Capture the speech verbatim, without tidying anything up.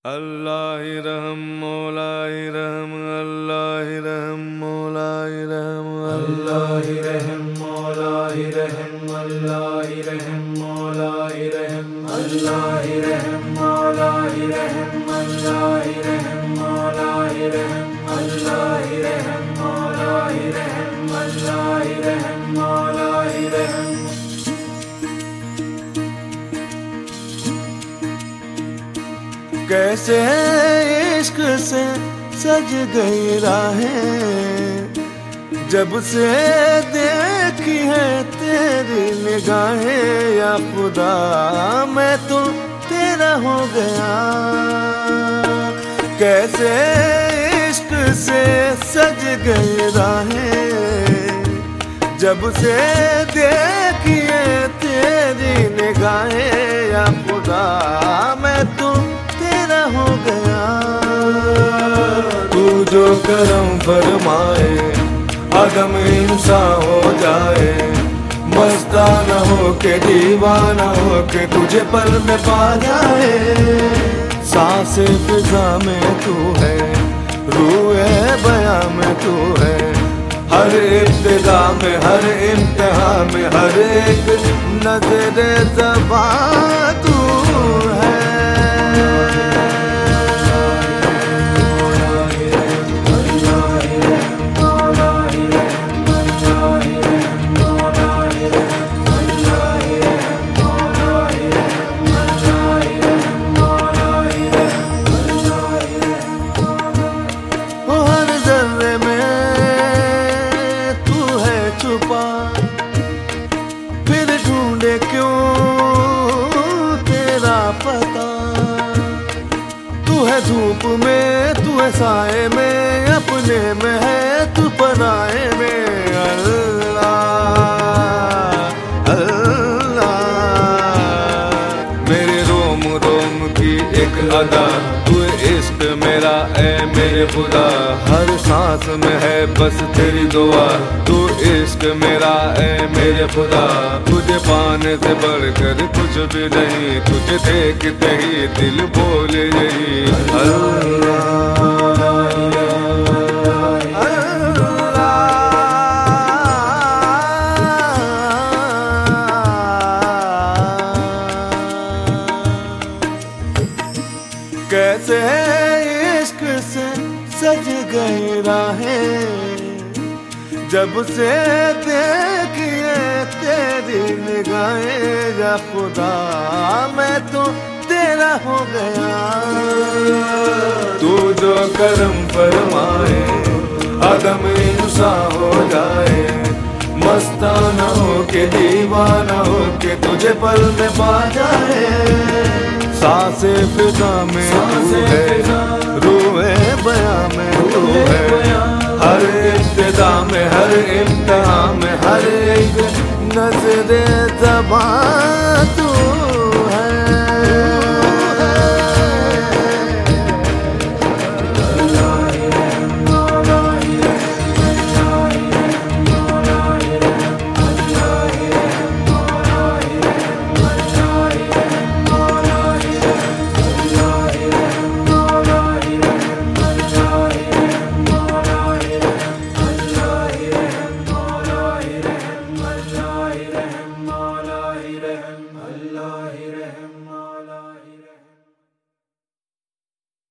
अल्लाह रहम मौला रहम अल्लाह रहम मौला रहम अल्लाह रहम मौला रहम अल्लाह रहम मौला रहम अल्लाह रहम मौला रहम अल्लाह रहम मौला रहम अल्लाह रहम मौला रहम अल्लाह रहम मौला रहम। कैसे इश्क से सज गई राहें, जब से देखी है तेरी निगाहें। या खुदा मैं तो तेरा हो गया। कैसे इश्क से सज गई राहें, जब से देखी है तेरी निगाहें। या खुदा मैं तो हो गया। तू जो करम फरमाए आदम इंसान हो जाए, मस्ताना हो के दीवाना हो के तुझे पल में पा जाए। सांसे फिजा में तू है, रूए बया में तू है, हर इब्तिदा में हर इम्तिहा में हर एक नजर ज़बां तू है। फिर ढूंढे क्यों तेरा पता, तू है धूप में तू है साए में, अपने में है तू पराए में। अल्लाह अल्लाह मेरे रोम रोम की एक अदा, तू इश्क मेरा ऐ मेरे खुदा। हर सांस में है बस तेरी दुआ, तू इश्क मेरा ऐ मेरे खुदा। तुझे पाने से बढ़कर कुछ भी नहीं, तुझे देखते ही दिल बोले यही अल्लाह अल्लाह। कैसे इश्क से सज गई राहें, जब से देखिए तेरी निगाहें। या खुदा मैं तो तेरा हो गया। तू जो करम फरमाए आदम इंसान हो जाए, मस्ताना हो के दीवाना हो के तुझे पल में पा जाए। सांसे फिजा में तू है, रूए बया में तू है, हर इब्तिदा में हर इम्तिहा में हर एक नज़र ज़बां तू